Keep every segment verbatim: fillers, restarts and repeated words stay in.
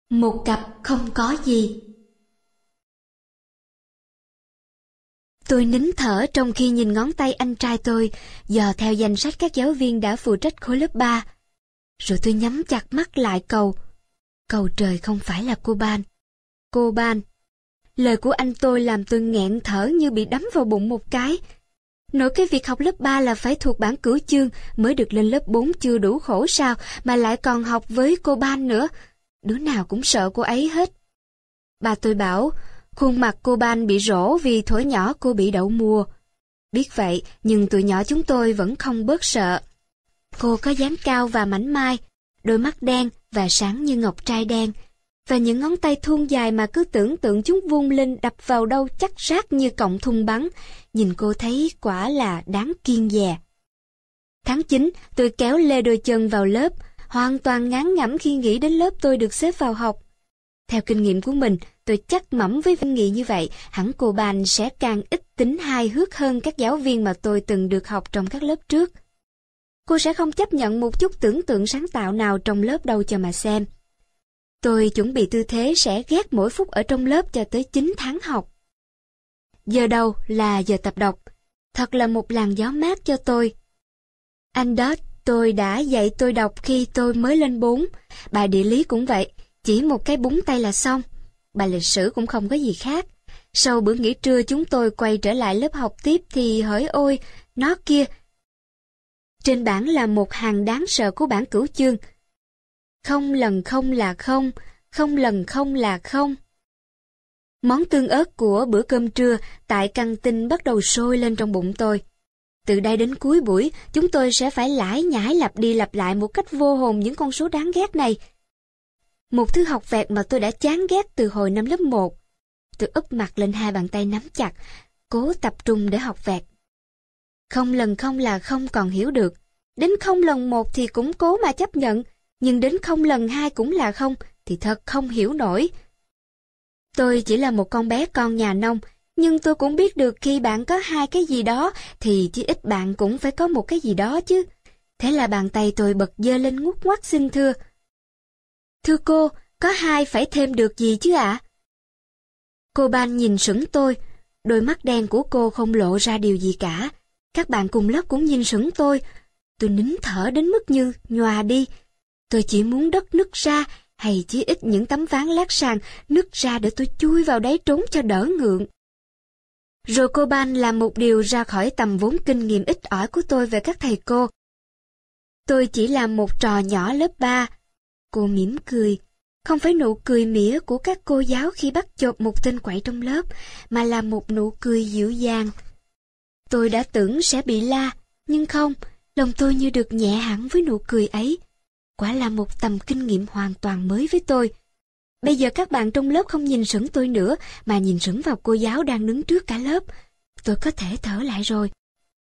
Một cặp không có gì. Tôi nín thở trong khi nhìn ngón tay anh trai tôi dò theo danh sách các giáo viên đã phụ trách khối lớp ba. Rồi tôi nhắm chặt mắt lại cầu. Cầu trời không phải là cô Ban. Cô Ban. Lời của anh tôi làm tôi nghẹn thở như bị đấm vào bụng một cái. Nỗi cái việc học lớp ba là phải thuộc bảng cửu chương mới được lên lớp bốn chưa đủ khổ sao mà lại còn học với cô Ban nữa. Đứa nào cũng sợ cô ấy hết. Bà tôi bảo, khuôn mặt cô Ban bị rỗ vì thuở nhỏ cô bị đậu mùa. Biết vậy, nhưng tụi nhỏ chúng tôi vẫn không bớt sợ. Cô có dáng cao và mảnh mai, đôi mắt đen và sáng như ngọc trai đen, và những ngón tay thon dài mà cứ tưởng tượng chúng vung lên đập vào đâu chắc rát như cọng thun bắn. Nhìn cô thấy quả là đáng kiêng dè. Tháng chín, tôi kéo lê đôi chân vào lớp, hoàn toàn ngán ngẩm khi nghĩ đến lớp tôi được xếp vào học. Theo kinh nghiệm của mình, tôi chắc mẩm với Vinh Nghị như vậy, hẳn cô Ban sẽ càng ít tính hài hước hơn các giáo viên mà tôi từng được học trong các lớp trước. Cô sẽ không chấp nhận một chút tưởng tượng sáng tạo nào trong lớp đâu cho mà xem. Tôi chuẩn bị tư thế sẽ ghét mỗi phút ở trong lớp cho tới chín tháng học. Giờ đầu là giờ tập đọc. Thật là một làn gió mát cho tôi. Anh đó tôi đã dạy tôi đọc khi tôi mới lên bốn. Bài địa lý cũng vậy, chỉ một cái búng tay là xong. Bài lịch sử cũng không có gì khác. Sau bữa nghỉ trưa chúng tôi quay trở lại lớp học tiếp thì hỡi ôi, nó kia. Trên bảng là một hàng đáng sợ của bảng cửu chương. Không lần không là không, không lần không là không. Món tương ớt của bữa cơm trưa tại căng tin bắt đầu sôi lên trong bụng tôi. Từ đây đến cuối buổi, chúng tôi sẽ phải lải nhải lặp đi lặp lại một cách vô hồn những con số đáng ghét này. Một thứ học vẹt mà tôi đã chán ghét từ hồi năm lớp một. Tôi úp mặt lên hai bàn tay nắm chặt, cố tập trung để học vẹt. Không lần không là không còn hiểu được. Đến không lần một thì cũng cố mà chấp nhận, nhưng đến không lần hai cũng là không thì thật không hiểu nổi. Tôi chỉ là một con bé con nhà nông, nhưng tôi cũng biết được khi bạn có hai cái gì đó thì chí ít bạn cũng phải có một cái gì đó chứ. Thế là bàn tay tôi bật giơ lên ngút ngoắt xin thưa. Thưa cô, có hai phải thêm được gì chứ ạ? À? Cô Ban nhìn sững tôi, đôi mắt đen của cô không lộ ra điều gì cả. Các bạn cùng lớp cũng nhìn sững tôi. Tôi nín thở đến mức như nhòa đi. Tôi chỉ muốn đất nứt ra, hay chí ít những tấm ván lát sàn nứt ra để tôi chui vào đáy trốn cho đỡ ngượng. Rồi cô Ban làm một điều ra khỏi tầm vốn kinh nghiệm ít ỏi của tôi về các thầy cô. Tôi chỉ là một trò nhỏ lớp ba. Cô mỉm cười, không phải nụ cười mỉa của các cô giáo khi bắt chộp một tên quậy trong lớp, mà là một nụ cười dịu dàng. Tôi đã tưởng sẽ bị la, nhưng không, lòng tôi như được nhẹ hẳn với nụ cười ấy. Quả là một tầm kinh nghiệm hoàn toàn mới với tôi. Bây giờ các bạn trong lớp không nhìn sững tôi nữa, mà nhìn sững vào cô giáo đang đứng trước cả lớp. Tôi có thể thở lại rồi.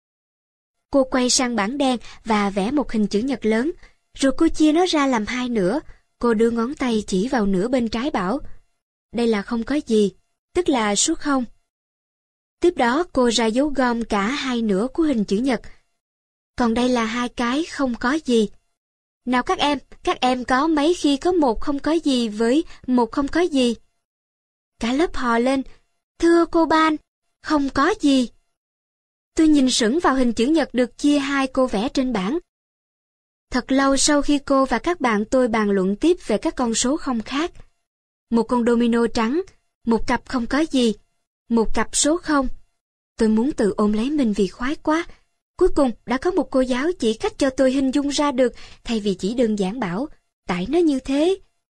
Cô quay sang bảng đen và vẽ một hình chữ nhật lớn, rồi cô chia nó ra làm hai nửa. Cô đưa ngón tay chỉ vào nửa bên trái bảo, đây là không có gì, tức là số không. Tiếp đó cô ra dấu gom cả hai nửa của hình chữ nhật. Còn đây là hai cái không có gì. Nào các em, các em có mấy khi có một không có gì với một không có gì? Cả lớp hò lên, thưa cô Ban, không có gì. Tôi nhìn sững vào hình chữ nhật được chia hai cô vẽ trên bảng. Thật lâu sau khi cô và các bạn tôi bàn luận tiếp về các con số không khác. Một con domino trắng, một cặp không có gì, một cặp số không. Tôi muốn tự ôm lấy mình vì khoái quá. Cuối cùng đã có một cô giáo chỉ cách cho tôi hình dung ra được, thay vì chỉ đơn giản bảo, tại nó như thế.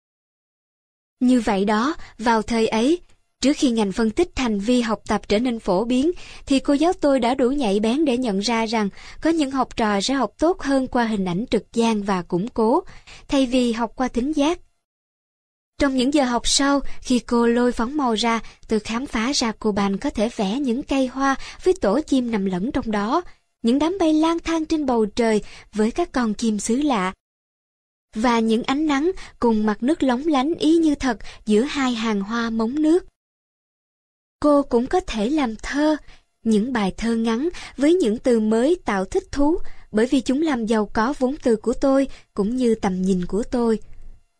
Như vậy đó, vào thời ấy, trước khi ngành phân tích hành vi học tập trở nên phổ biến, thì cô giáo tôi đã đủ nhạy bén để nhận ra rằng có những học trò sẽ học tốt hơn qua hình ảnh trực giác và củng cố, thay vì học qua thính giác. Trong những giờ học sau, khi cô lôi phấn màu ra, tôi khám phá ra cô Ban có thể vẽ những cây hoa với tổ chim nằm lẫn trong đó, những đám bay lang thang trên bầu trời với các con chim xứ lạ, và những ánh nắng cùng mặt nước lóng lánh ý như thật giữa hai hàng hoa mống nước. Cô cũng có thể làm thơ, những bài thơ ngắn với những từ mới tạo thích thú, bởi vì chúng làm giàu có vốn từ của tôi cũng như tầm nhìn của tôi.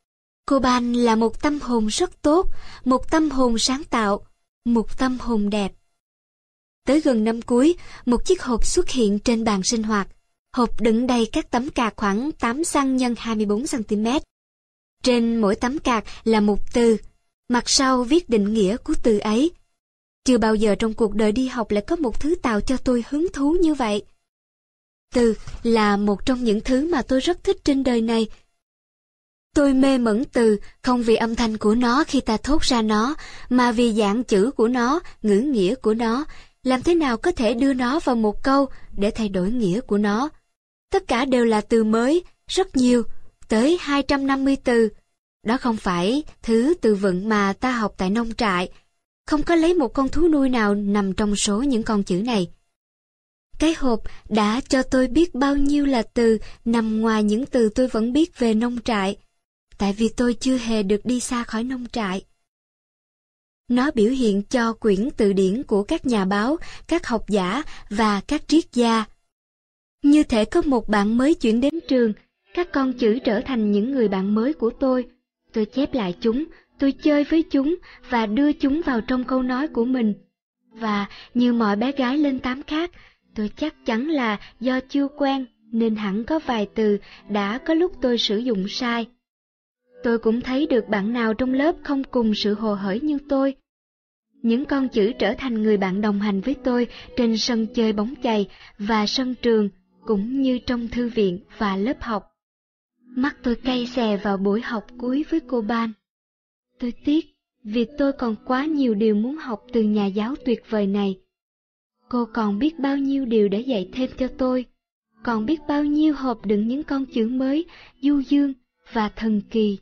Cô Ban là một tâm hồn rất tốt, một tâm hồn sáng tạo, một tâm hồn đẹp. Tới gần năm cuối, một chiếc hộp xuất hiện trên bàn sinh hoạt. Hộp đựng đầy các tấm card khoảng tám xăng nhân hai mươi bốn xăng ti mét. Trên mỗi tấm card là một từ, mặt sau viết định nghĩa của từ ấy. Chưa bao giờ trong cuộc đời đi học lại có một thứ tạo cho tôi hứng thú như vậy. Từ là một trong những thứ mà tôi rất thích trên đời này. Tôi mê mẩn từ không vì âm thanh của nó khi ta thốt ra nó, mà vì dạng chữ của nó, ngữ nghĩa của nó, làm thế nào có thể đưa nó vào một câu để thay đổi nghĩa của nó. Tất cả đều là từ mới, rất nhiều, tới hai trăm năm mươi từ. Đó không phải thứ từ vựng mà ta học tại nông trại. Không có lấy một con thú nuôi nào nằm trong số những con chữ này. Cái hộp đã cho tôi biết bao nhiêu là từ nằm ngoài những từ tôi vẫn biết về nông trại, tại vì tôi chưa hề được đi xa khỏi nông trại. Nó biểu hiện cho quyển từ điển của các nhà báo, các học giả và các triết gia. Như thể có một bạn mới chuyển đến trường, các con chữ trở thành những người bạn mới của tôi. Tôi chép lại chúng, tôi chơi với chúng và đưa chúng vào trong câu nói của mình. Và như mọi bé gái lên tám khác, tôi chắc chắn là do chưa quen nên hẳn có vài từ đã có lúc tôi sử dụng sai. Tôi cũng thấy được bạn nào trong lớp không cùng sự hồ hởi như tôi. Những con chữ trở thành người bạn đồng hành với tôi trên sân chơi bóng chày và sân trường, cũng như trong thư viện và lớp học. Mắt tôi cay xè vào buổi học cuối với cô Ban. Tôi tiếc vì tôi còn quá nhiều điều muốn học từ nhà giáo tuyệt vời này. Cô còn biết bao nhiêu điều để dạy thêm cho tôi, còn biết bao nhiêu hộp đựng những con chữ mới, du dương và thần kỳ.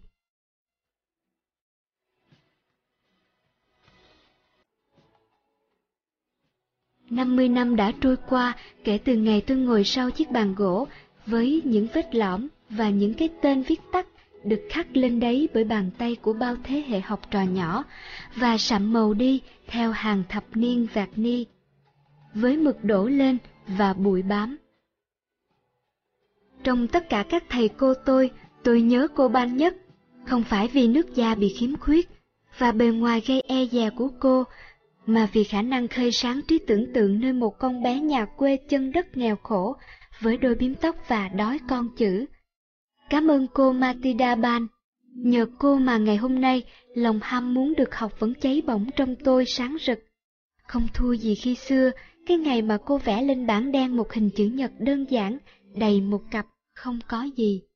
Năm mươi năm đã trôi qua kể từ ngày tôi ngồi sau chiếc bàn gỗ với những vết lõm và những cái tên viết tắt được khắc lên đấy bởi bàn tay của bao thế hệ học trò nhỏ và sậm màu đi theo hàng thập niên vạt ni, với mực đổ lên và bụi bám. Trong tất cả các thầy cô tôi, tôi nhớ cô Ban nhất, không phải vì nước da bị khiếm khuyết và bề ngoài gây e dè của cô, mà vì khả năng khơi sáng trí tưởng tượng nơi một con bé nhà quê chân đất nghèo khổ với đôi bím tóc và đói con chữ. Cảm ơn cô Matilda Ban. Nhờ cô mà ngày hôm nay lòng ham muốn được học vẫn cháy bỏng trong tôi sáng rực. Không thua gì khi xưa, cái ngày mà cô vẽ lên bảng đen một hình chữ nhật đơn giản, đầy một cặp không có gì.